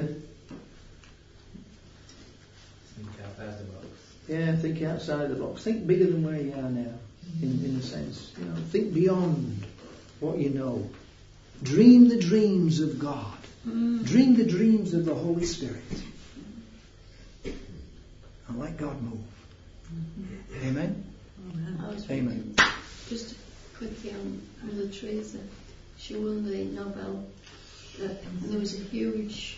Think outside the box. Yeah, think outside the box. Think bigger than where you are now, in a sense. Think beyond what you know. Dream the dreams of God. Dream the dreams of the Holy Spirit. And let God move. Amen? Amen. Just quickly on Mother Teresa. She won the Nobel, and there was a huge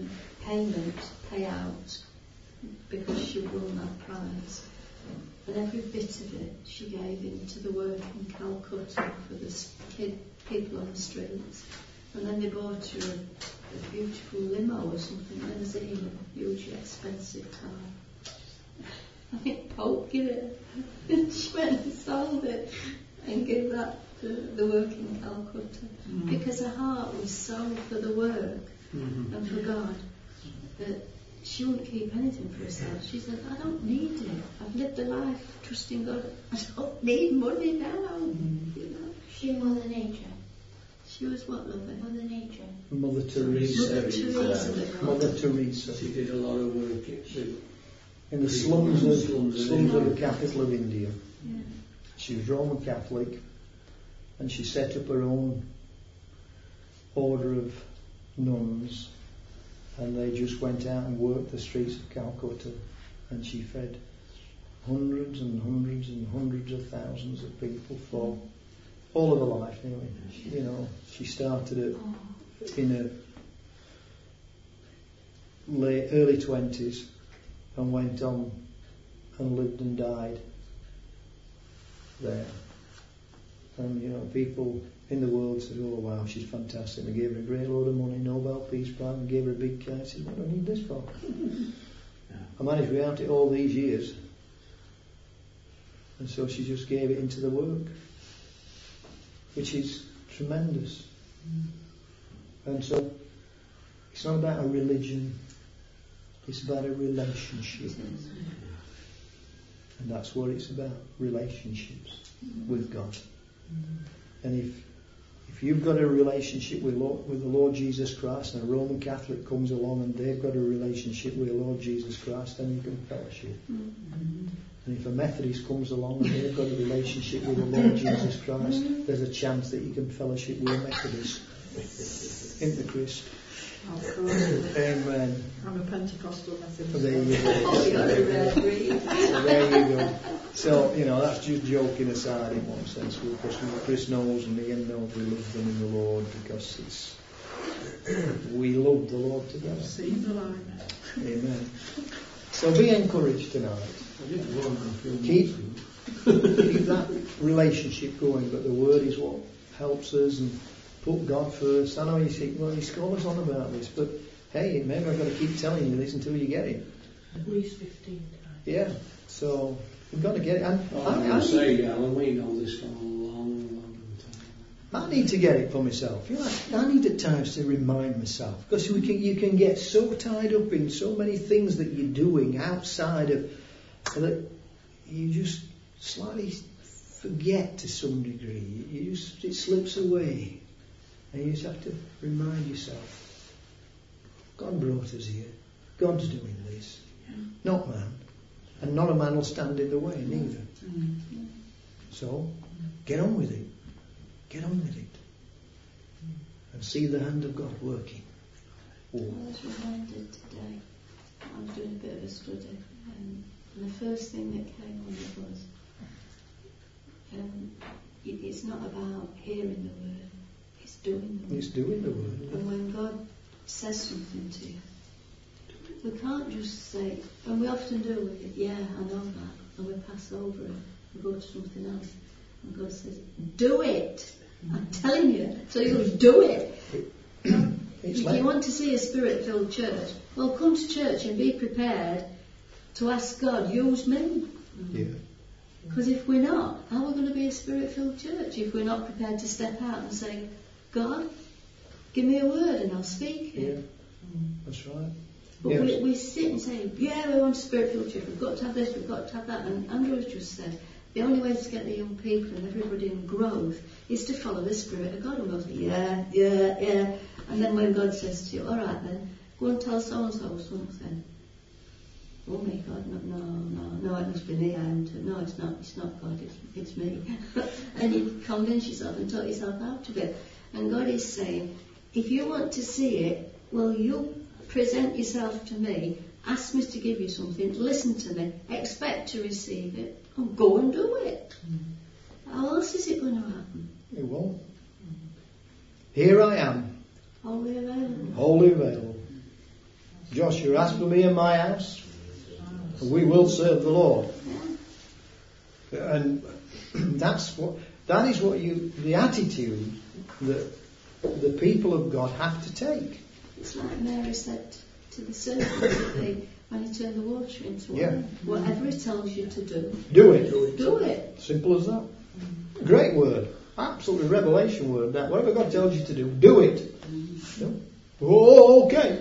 payout because she won that prize. And every bit of it she gave into the work in Calcutta for the people on the streets. And then they bought her a beautiful limo or something, limousine, a hugely expensive car. I think Pope gave it. She went and sold it and gave that to the work in Calcutta. Because her heart was so for the work and for God that she wouldn't keep anything for herself. She said, I don't need it. I've lived a life trusting God. I don't need money now. You know. She Mother Nature. She was what, lovely? Mother Nature. Mother Teresa. Mother Teresa. She did a lot of work In the slums of the capital of India. Yeah. She was Roman Catholic, and she set up her own order of nuns, and they just went out and worked the streets of Calcutta, and she fed hundreds and hundreds and hundreds of thousands of people for all of her life, anyway. You know, she started it in her early 20s and went on and lived and died there. And, you know, people in the world said, oh wow, she's fantastic. They gave her a great load of money, Nobel Peace Prize, and gave her a big car. I said, what do I need this for? I managed without it all these years. And so she just gave it into the work, which is tremendous. And so it's not about a religion, it's about a relationship. And that's what it's about, relationships with God. And if you've got a relationship with the Lord Jesus Christ, and a Roman Catholic comes along and they've got a relationship with the Lord Jesus Christ, then you can fellowship. And if a Methodist comes along and they've got a relationship with the Lord Jesus Christ, there's a chance that you can fellowship with a Methodist. Isn't there, Chris? Amen. I'm a Pentecostal Methodist. There you go. Oh, you're a rare breed. So there you go. So, you know, that's just joking aside in one sense, because Chris knows and Ian knows we love them in the Lord, because we love the Lord together. See the line. Amen. So be encouraged tonight. Keep that relationship going, but the Word is what helps us, and put God first. I know you think, well, you scholars on about this, but hey, maybe I've got to keep telling you this until you get it. At least 15 times. Yeah, so we've got to get it. And Alan, we know this for a long time. I need to get it for myself. You know, I need at times to remind myself, because you can get so tied up in so many things that you're doing outside of that you just slightly forget to some degree. It slips away, and you just have to remind yourself, God brought us here. God's doing this, not man, and not a man will stand in the way neither. So get on with it. Get on with it, and see the hand of God working. I was reminded today, I was doing a bit of a study, and the first thing that came on it was, it's not about hearing the word, it's doing the word. It's doing the word. And when God says something to you, we can't just say, and we often do with it, yeah, I know that, and we pass over it, we go to something else, and God says, do it. I'm telling you, so you'll do it. If you want to see a Spirit-filled church, well, come to church and be prepared to ask God, use me. Yeah. Because if we're not, how are we going to be a Spirit-filled church if we're not prepared to step out and say, God, give me a word and I'll speak it. Yeah, that's right. But yes. we sit and say, yeah, we want a Spirit-filled church, we've got to have this, we've got to have that. And Andrew has just said, the only way to get the young people and everybody in growth is to follow the Spirit of God. And we'll say, yeah. And then when God says to you, all right then, go and tell so-and-so something. Oh my God, no, it must be me. No, it's not God, it's me. And you convince yourself and talk yourself out of it. And God is saying, if you want to see it, well, you present yourself to me, ask me to give you something, listen to me, expect to receive it, and go and do it. How else is it going to happen? It won't. Here I am, Wholly available. wholly available. Joshua, ask for me in my house, and we will serve the Lord. And that is what the attitude that the people of God have to take. It's like Mary said to the servant when he turned the water into wine. Whatever he tells you to do, Do it. do it. Simple as that. Great word. Absolutely revelation word. That whatever God tells you to do it. Oh, okay.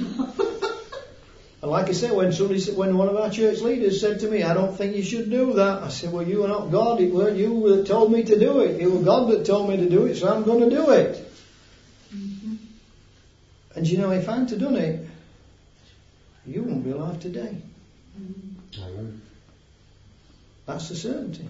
And like I say, when one of our church leaders said to me, I don't think you should do that, I said, well, you are not God. It weren't you that told me to do it. It was God that told me to do it, so I'm going to do it. Mm-hmm. And you know, if I hadn't done it, you wouldn't be alive today. Mm-hmm. That's the certainty.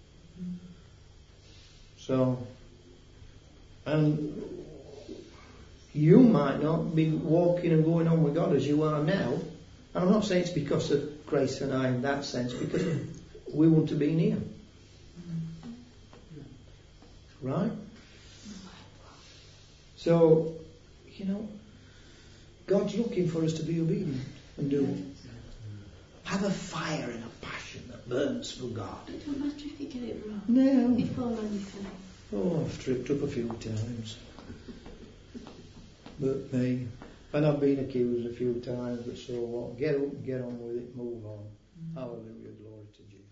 So, and you might not be walking and going on with God as you are now. And I'm not saying it's because of Grace and I in that sense, because we want to be near. Right? So, you know, God's looking for us to be obedient and do it. Have a fire and a passion that burns for God. It don't matter if you get it wrong. No. You fall on your face. Oh, I've tripped up a few times. But me, and I've been accused a few times, but so what? Get up and get on with it, move on. Hallelujah, glory to Jesus.